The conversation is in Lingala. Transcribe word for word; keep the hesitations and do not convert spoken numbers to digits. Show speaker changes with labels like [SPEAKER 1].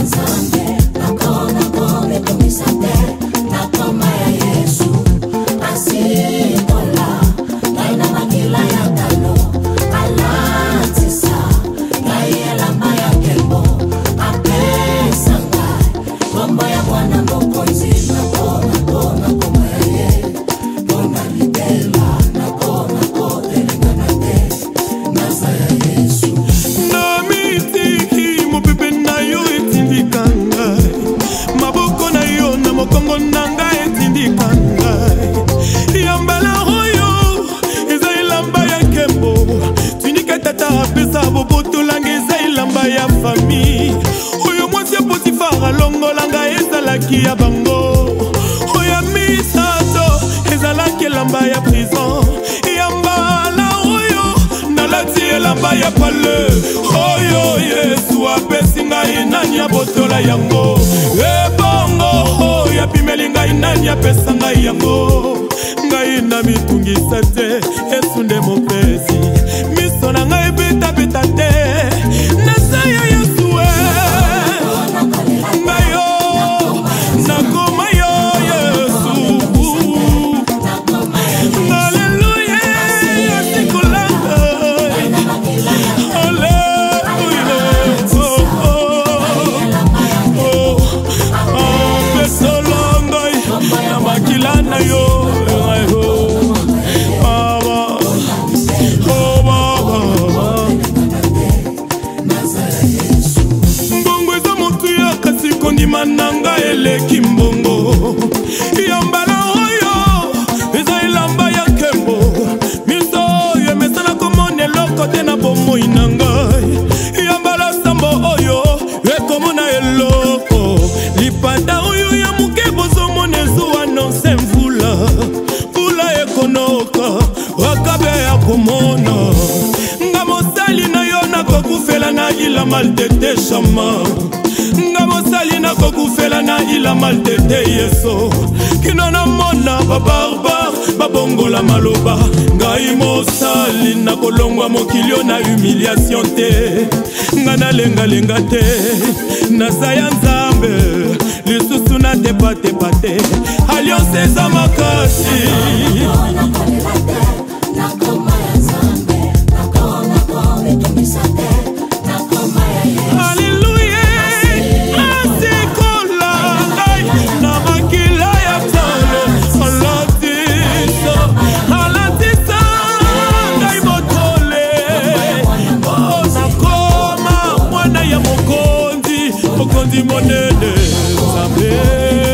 [SPEAKER 1] Ya bango oya misato ezalaki elamba ya prison yambala oyo nalati elamba ya pale oyo Yesu apesi ngai nani abotola yango ebongo oyo apimeli ngai nani apesa ngai yango ngai na mitungisa te Yesu nde mopesi miso na ngai betabeta te nasaya Yesu mananga eleki mbongo yambala oyo eza ilamba ya kembo miso oyo emesana komona eloko te na bomoi na ngai yambala sambo oyo ekomona eloko lipanda oyo ya moke bozomona ezuwa nonse mvula mvula ekonoka wakabe ya komona nga mosali na yo nakokufela na ila maltete shama nga mosali na kokufela na ila maltete Yeso kino na mona babarbar babongola maloba ngai mosali na kolongwa mokilio na humiliation te nga nalengalenga te nazaya nzambe lisusu na tepatepa te alliance eza makasi monene,